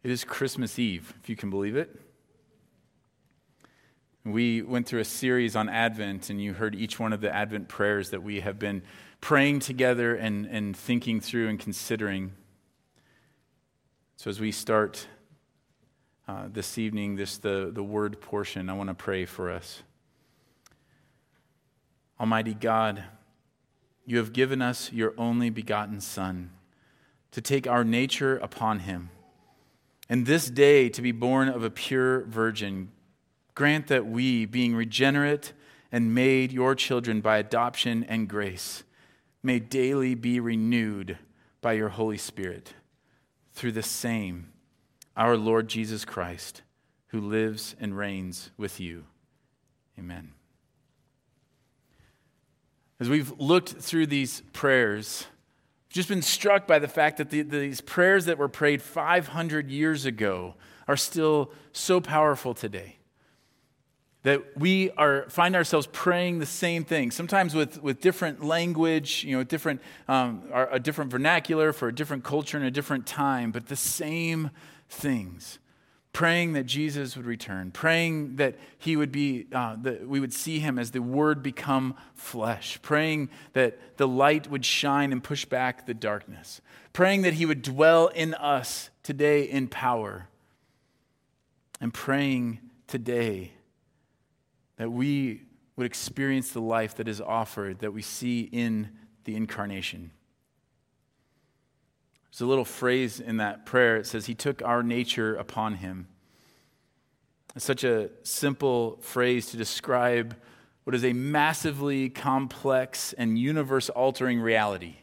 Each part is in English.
It is Christmas Eve, if you can believe it. We went through a series on Advent, and you heard each one of the Advent prayers that we have been praying together and thinking through and considering. So as we start this evening, the word portion, I want to pray for us. Almighty God, you have given us your only begotten Son to take our nature upon him. And this day to be born of a pure virgin, grant that we, being regenerate and made your children by adoption and grace, may daily be renewed by your Holy Spirit through the same, our Lord Jesus Christ, who lives and reigns with you. Amen. As we've looked through these prayers, I've just been struck by the fact that these prayers that were prayed 500 years ago are still so powerful today. That we find ourselves praying the same thing, sometimes with different language, a different vernacular for a different culture and a different time, but the same things. Praying that Jesus would return, praying that he would be, that we would see him as the Word become flesh, praying that the light would shine and push back the darkness, praying that he would dwell in us today in power, and praying today that we would experience the life that is offered, that we see in the incarnation. There's a little phrase in that prayer. It says, he took our nature upon him. It's such a simple phrase to describe what is a massively complex and universe-altering reality.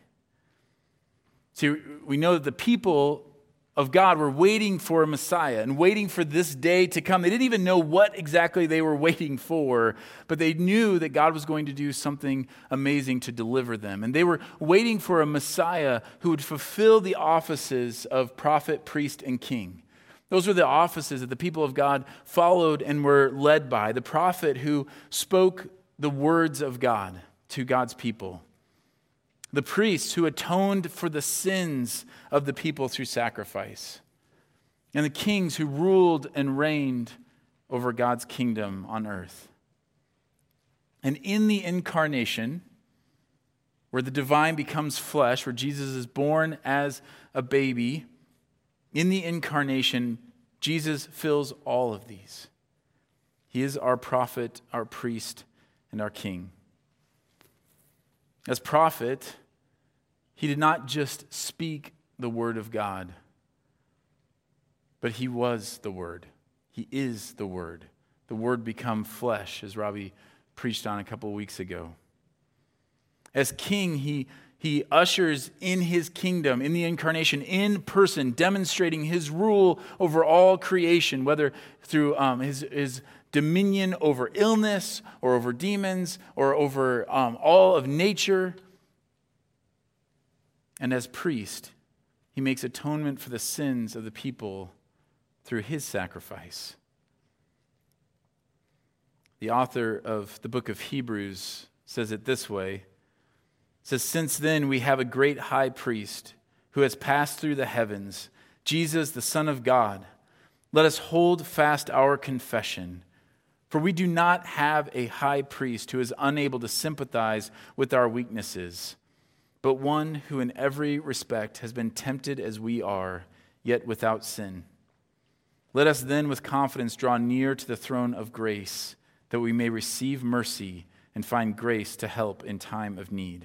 See, we know that the people of God were waiting for a Messiah and waiting for this day to come. They didn't even know what exactly they were waiting for, but they knew that God was going to do something amazing to deliver them. And they were waiting for a Messiah who would fulfill the offices of prophet, priest, and king. Those were the offices that the people of God followed and were led by. The prophet who spoke the words of God to God's people. The priests who atoned for the sins of the people through sacrifice. And the kings who ruled and reigned over God's kingdom on earth. And in the incarnation, where the divine becomes flesh, where Jesus is born as a baby, in the incarnation, Jesus fills all of these. He is our prophet, our priest, and our king. As prophet, he did not just speak the word of God, but he was the word. He is the word. The word become flesh, as Robbie preached on a couple of weeks ago. As king, he ushers in his kingdom, in the incarnation, in person, demonstrating his rule over all creation, whether through his dominion over illness or over demons or over all of nature. And as priest, he makes atonement for the sins of the people through his sacrifice. The author of the book of Hebrews says it this way. It says, since then we have a great high priest who has passed through the heavens, Jesus, the Son of God. Let us hold fast our confession. For we do not have a high priest who is unable to sympathize with our weaknesses, but one who in every respect has been tempted as we are, yet without sin. Let us then with confidence draw near to the throne of grace, that we may receive mercy and find grace to help in time of need.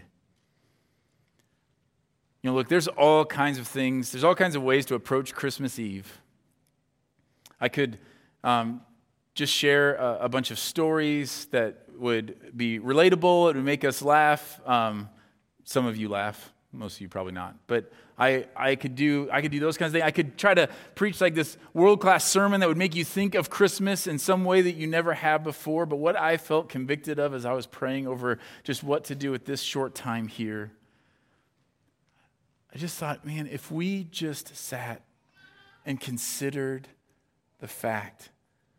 Look, there's all kinds of things, there's all kinds of ways to approach Christmas Eve. I could just share a bunch of stories that would be relatable, it would make us laugh. Some of you laugh, most of you probably not. But I could do those kinds of things. I could try to preach like this world-class sermon that would make you think of Christmas in some way that you never have before. But what I felt convicted of as I was praying over just what to do with this short time here, I just thought, man, if we just sat and considered the fact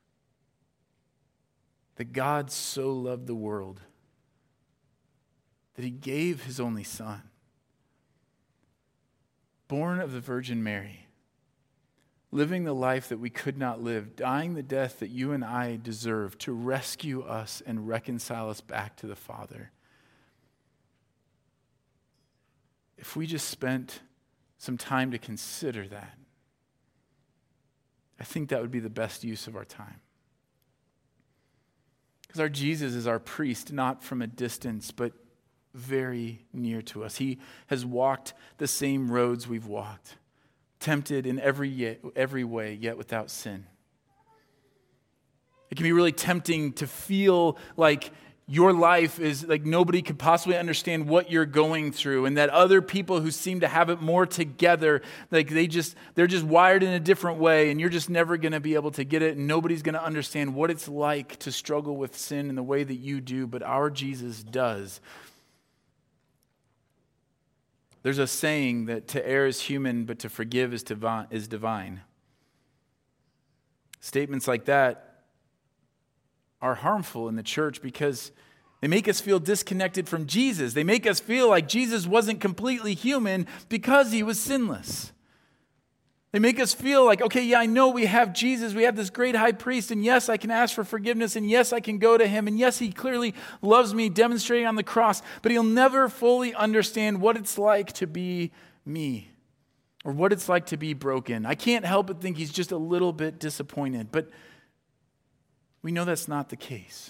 that God so loved the world that he gave his only Son, born of the Virgin Mary, living the life that we could not live, dying the death that you and I deserve to rescue us and reconcile us back to the Father. If we just spent some time to consider that, I think that would be the best use of our time. Because our Jesus is our priest, not from a distance, but very near to us. He has walked the same roads we've walked, tempted in every way, yet without sin. It can be really tempting to feel like your life is like nobody could possibly understand what you're going through, and that other people who seem to have it more together, like they're just wired in a different way, and you're just never going to be able to get it, and nobody's going to understand what it's like to struggle with sin in the way that you do, but our Jesus does. There's a saying that to err is human, but to forgive is divine. Statements like that are harmful in the church because they make us feel disconnected from Jesus. They make us feel like Jesus wasn't completely human because he was sinless. They make us feel like, okay, yeah, I know we have Jesus. We have this great high priest, and yes, I can ask for forgiveness, and yes, I can go to him, and yes, he clearly loves me, demonstrating on the cross, but he'll never fully understand what it's like to be me or what it's like to be broken. I can't help but think he's just a little bit disappointed, but we know that's not the case.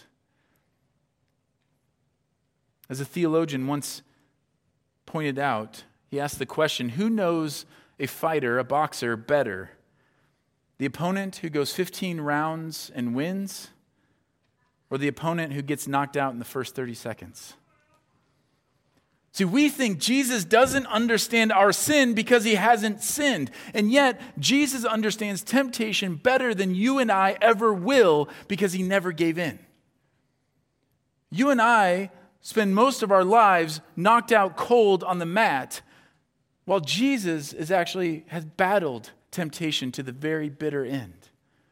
As a theologian once pointed out, he asked the question, who knows a fighter, a boxer, better? The opponent who goes 15 rounds and wins, or the opponent who gets knocked out in the first 30 seconds? See, we think Jesus doesn't understand our sin because he hasn't sinned. And yet, Jesus understands temptation better than you and I ever will because he never gave in. You and I spend most of our lives knocked out cold on the mat, while Jesus has battled temptation to the very bitter end.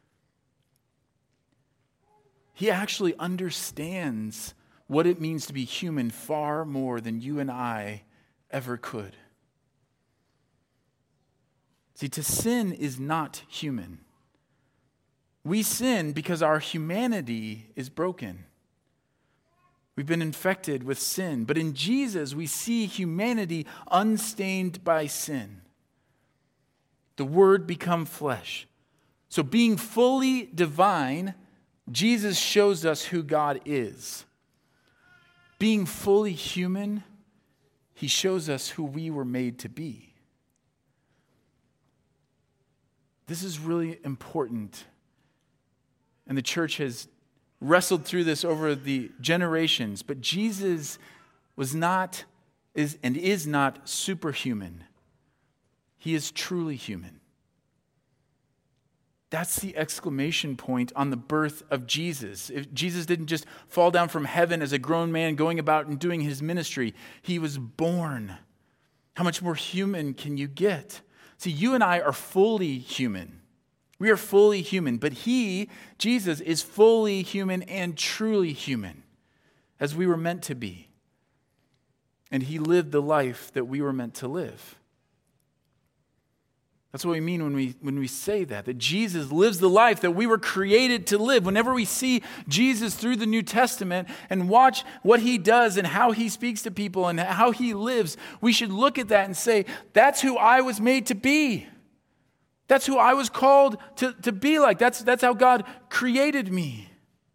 He actually understands what it means to be human far more than you and I ever could. See, to sin is not human. We sin because our humanity is broken. We've been infected with sin. But in Jesus, we see humanity unstained by sin. The Word become flesh. So being fully divine, Jesus shows us who God is. Being fully human, he shows us who we were made to be. This is really important. And the church has wrestled through this over the generations, but Jesus is not superhuman. He is truly human. That's the exclamation point on the birth of Jesus. If Jesus didn't just fall down from heaven as a grown man going about and doing his ministry. He was born. How much more human can you get? See, you and I are fully human. We are fully human, but Jesus, is fully human and truly human, as we were meant to be. And he lived the life that we were meant to live. That's what we mean when we say that Jesus lives the life that we were created to live. Whenever we see Jesus through the New Testament and watch what he does and how he speaks to people and how he lives, we should look at that and say, that's who I was made to be. That's who I was called to be like. That's how God created me.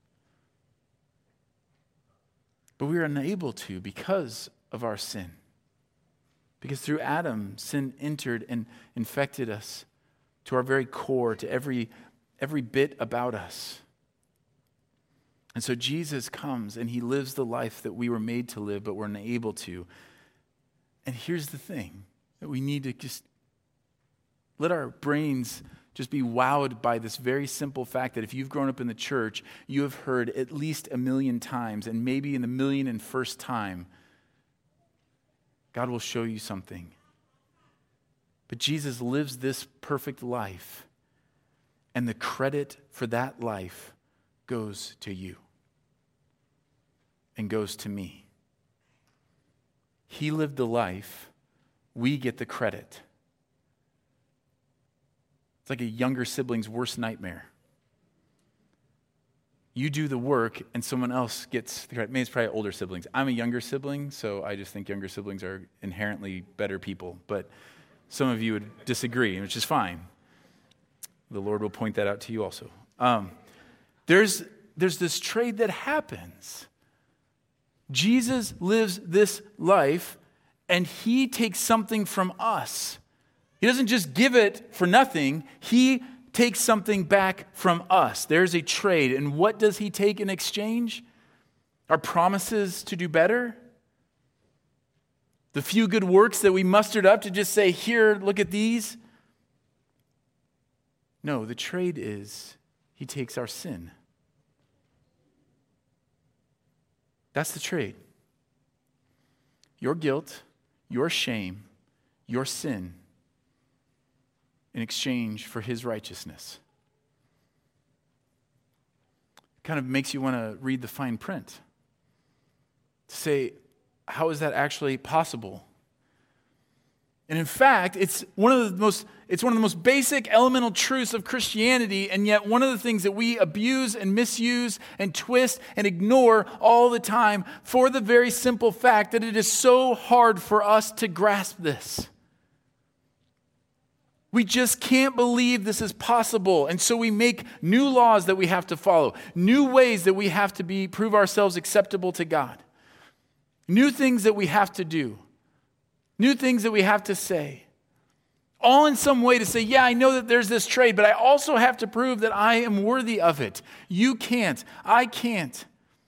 But we are unable to because of our sin. Because through Adam, sin entered and infected us to our very core, to every bit about us. And so Jesus comes and he lives the life that we were made to live, but we're unable to. And here's the thing, that we need to just let our brains just be wowed by this very simple fact that if you've grown up in the church, you have heard at least 1 million times, and maybe in the 1,000,001st time, God will show you something. But Jesus lives this perfect life, and the credit for that life goes to you and goes to me. He lived the life, we get the credit. It's like a younger sibling's worst nightmare. You do the work and someone else gets the credit. Maybe it's probably older siblings. I'm a younger sibling, so I just think younger siblings are inherently better people. But some of you would disagree, which is fine. The Lord will point that out to you also. There's this trade that happens. Jesus lives this life, and he takes something from us. He doesn't just give it for nothing. He takes something back from us. There's a trade. And what does he take in exchange? Our promises to do better? The few good works that we mustered up to just say, here, look at these? No, the trade is he takes our sin. That's the trade. Your guilt, your shame, your sin, in exchange for his righteousness. It kind of makes you want to read the fine print. To say, how is that actually possible? And in fact, it's one of the most basic elemental truths of Christianity, and yet one of the things that we abuse and misuse and twist and ignore all the time for the very simple fact that it is so hard for us to grasp this. We just can't believe this is possible. And so we make new laws that we have to follow, new ways that we have to prove ourselves acceptable to God, new things that we have to do, new things that we have to say, all in some way to say, yeah, I know that there's this trade, but I also have to prove that I am worthy of it. You can't. I can't.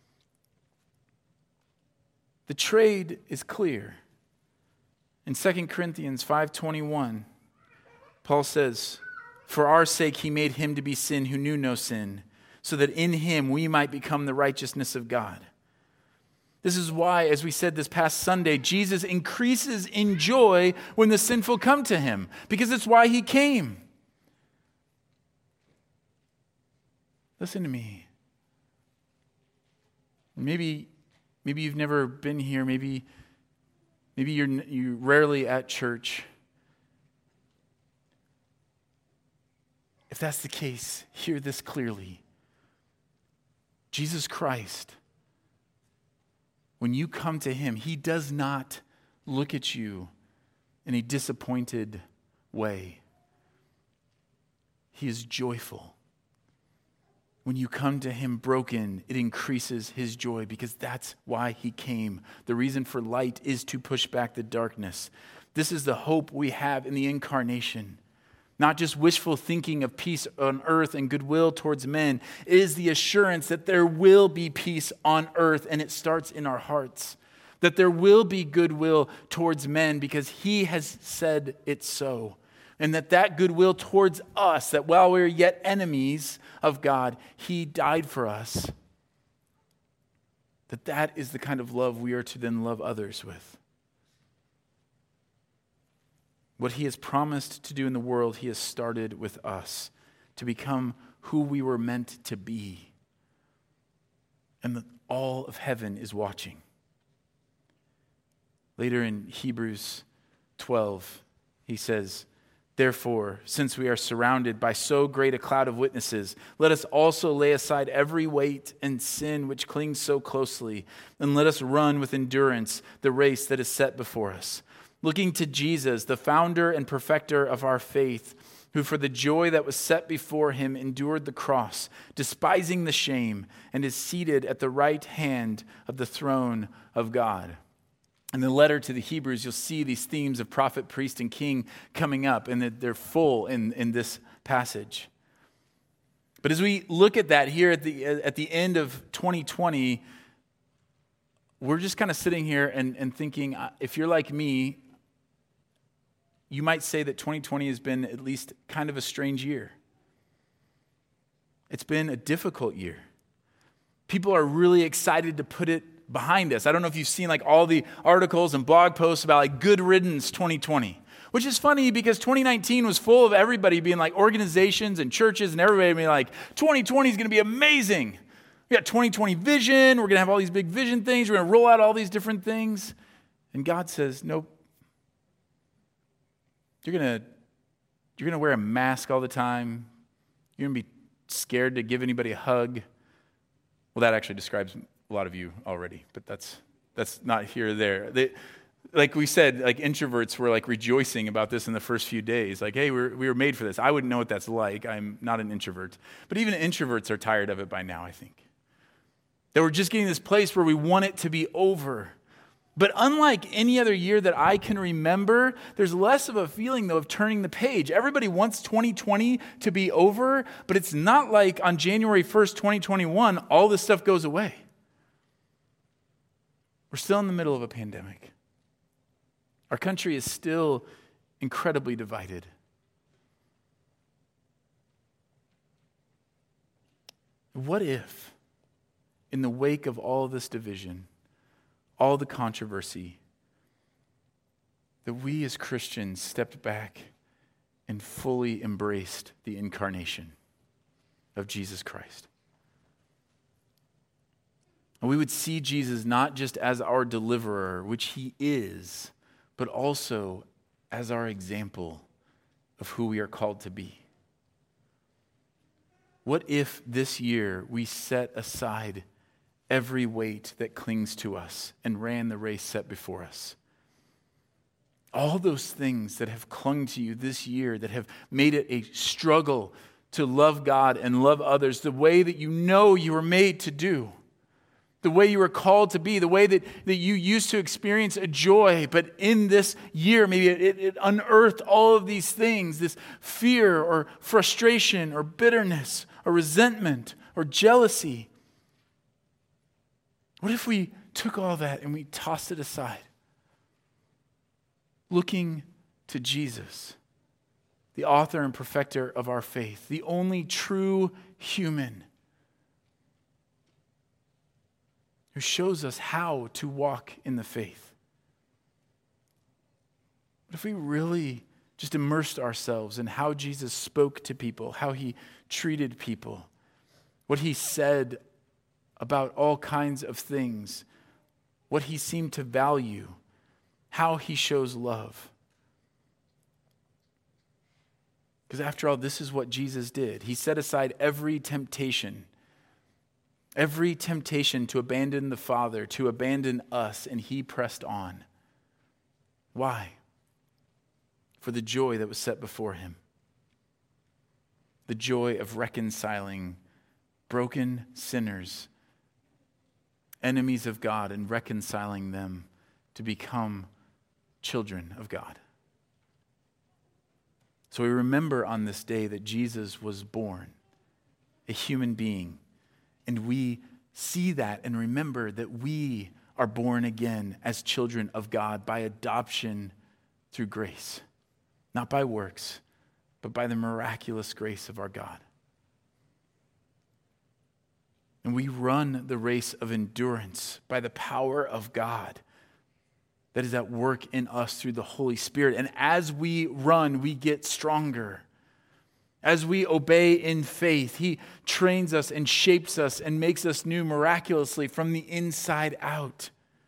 The trade is clear. In 2 Corinthians 5:21, Paul says, for our sake he made him to be sin who knew no sin, so that in him we might become the righteousness of God. This is why, as we said this past Sunday, Jesus increases in joy when the sinful come to him, because it's why he came. Listen to me. Maybe you've never been here. Maybe you're rarely at church. If that's the case, hear this clearly. Jesus Christ, when you come to him, he does not look at you in a disappointed way. He is joyful. When you come to him broken, it increases his joy because that's why he came. The reason for light is to push back the darkness. This is the hope we have in the incarnation. Not just wishful thinking of peace on earth and goodwill towards men. It is the assurance that there will be peace on earth, and it starts in our hearts. That there will be goodwill towards men because he has said it so. And that goodwill towards us, that while we are yet enemies of God, he died for us. That is the kind of love we are to then love others with. What he has promised to do in the world, he has started with us to become who we were meant to be. And all of heaven is watching. Later in Hebrews 12, he says, therefore, since we are surrounded by so great a cloud of witnesses, let us also lay aside every weight and sin which clings so closely, and let us run with endurance the race that is set before us. Looking to Jesus, the founder and perfecter of our faith, who for the joy that was set before him endured the cross, despising the shame, and is seated at the right hand of the throne of God. In the letter to the Hebrews, you'll see these themes of prophet, priest, and king coming up, and they're full in this passage. But as we look at that here at the end of 2020, we're just kind of sitting here and thinking, if you're like me, you might say that 2020 has been at least kind of a strange year. It's been a difficult year. People are really excited to put it behind us. I don't know if you've seen like all the articles and blog posts about like good riddance 2020, which is funny because 2019 was full of everybody being like organizations and churches and everybody being like 2020 is going to be amazing. We got 2020 vision. We're going to have all these big vision things. We're going to roll out all these different things. And God says, nope. You're You're going to wear a mask all the time. You're going to be scared to give anybody a hug. Well, that actually describes a lot of you already, but that's not here or there. Like we said, like introverts were like rejoicing about this in the first few days. Like, hey, we were made for this. I wouldn't know what that's like. I'm not an introvert. But even introverts are tired of it by now, I think. That we're just getting this place where we want it to be over. But unlike any other year that I can remember, there's less of a feeling, though, of turning the page. Everybody wants 2020 to be over, but it's not like on January 1st, 2021, all this stuff goes away. We're still in the middle of a pandemic. Our country is still incredibly divided. What if, in the wake of all this division, all the controversy, that we as Christians stepped back and fully embraced the incarnation of Jesus Christ? And we would see Jesus not just as our deliverer, which he is, but also as our example of who we are called to be. What if this year we set aside every weight that clings to us and ran the race set before us? All those things that have clung to you this year, that have made it a struggle to love God and love others the way that you know you were made to do, the way you were called to be, the way that you used to experience a joy, but in this year, maybe it unearthed all of these things, this fear or frustration or bitterness or resentment or jealousy. What if we took all that and we tossed it aside, looking to Jesus, the author and perfecter of our faith, the only true human, who shows us how to walk in the faith? What if we really just immersed ourselves in how Jesus spoke to people, how he treated people, what he said about all kinds of things, what he seemed to value, how he shows love? Because after all, this is what Jesus did. He set aside every temptation to abandon the Father, to abandon us, and he pressed on. Why? For the joy that was set before him. The joy of reconciling broken sinners, enemies of God, and reconciling them to become children of God. So we remember on this day that Jesus was born, a human being. And we see that and remember that we are born again as children of God by adoption through grace. Not by works, but by the miraculous grace of our God. And we run the race of endurance by the power of God that is at work in us through the Holy Spirit. And as we run, we get stronger. As we obey in faith, he trains us and shapes us and makes us new miraculously from the inside out.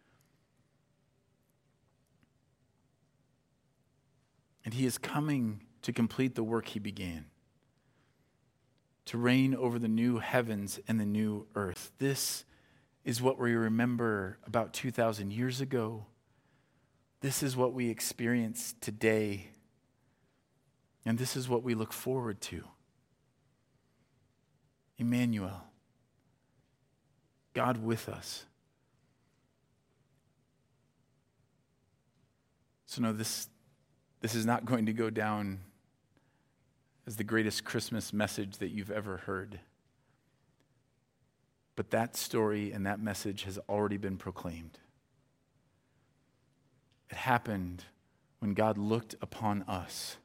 And he is coming to complete the work he began, to reign over the new heavens and the new earth. This is what we remember about 2,000 years ago. This is what we experience today. And this is what we look forward to. Emmanuel, God with us. So no, this is not going to go down as the greatest Christmas message that you've ever heard. But that story and that message has already been proclaimed. It happened when God looked upon us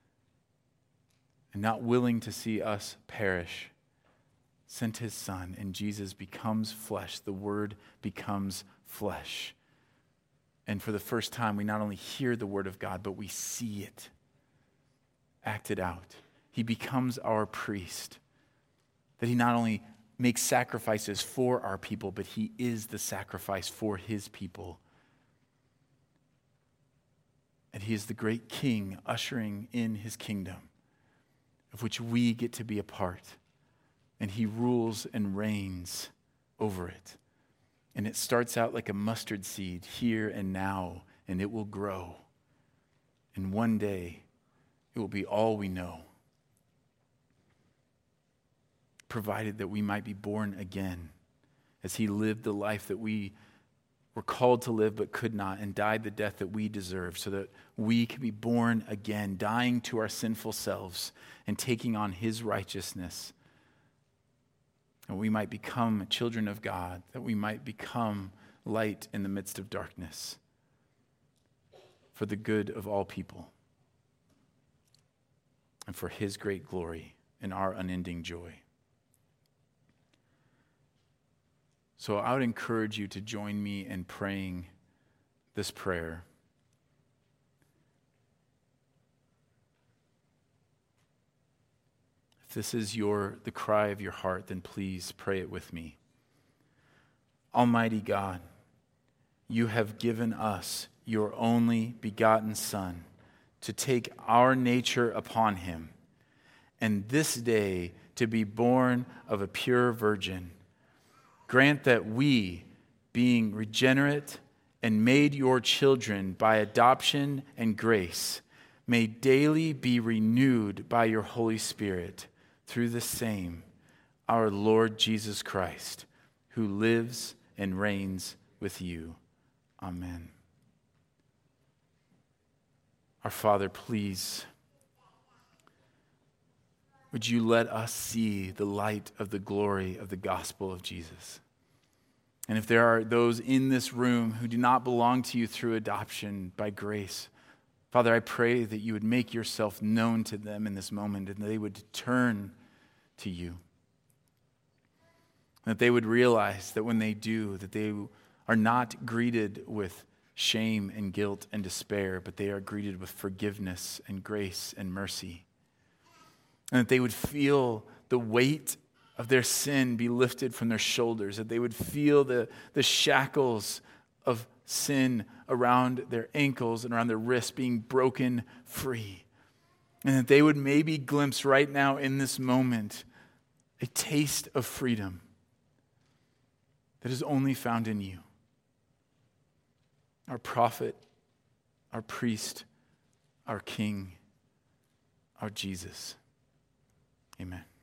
and, not willing to see us perish, sent his Son, and Jesus becomes flesh. The Word becomes flesh. And for the first time, we not only hear the Word of God, but we see it acted out. He becomes our priest. That he not only makes sacrifices for our people, but he is the sacrifice for his people. And he is the great king ushering in his kingdom. of which we get to be a part. And he rules and reigns over it. And it starts out like a mustard seed here and now, and it will grow. And one day, it will be all we know, provided that we might be born again, as he lived the life that we were called to live but could not, and died the death that we deserve, so that we can be born again, dying to our sinful selves and taking on his righteousness. And we might become children of God, that we might become light in the midst of darkness for the good of all people and for his great glory and our unending joy. So I would encourage you to join me in praying this prayer. If this is the cry of your heart, then please pray it with me. Almighty God, you have given us your only begotten Son to take our nature upon him, and this day to be born of a pure virgin. Grant that we, being regenerate and made your children by adoption and grace, may daily be renewed by your Holy Spirit through the same, our Lord Jesus Christ, who lives and reigns with you. Amen. Our Father, please, would you let us see the light of the glory of the gospel of Jesus? And if there are those in this room who do not belong to you through adoption by grace, Father, I pray that you would make yourself known to them in this moment, and they would turn to you. That they would realize that when they do, that they are not greeted with shame and guilt and despair, but they are greeted with forgiveness and grace and mercy. And that they would feel the weight of their sin be lifted from their shoulders, that they would feel the shackles of sin around their ankles and around their wrists being broken free. And that they would maybe glimpse right now in this moment a taste of freedom that is only found in you. Our prophet, our priest, our king, our Jesus. Amen.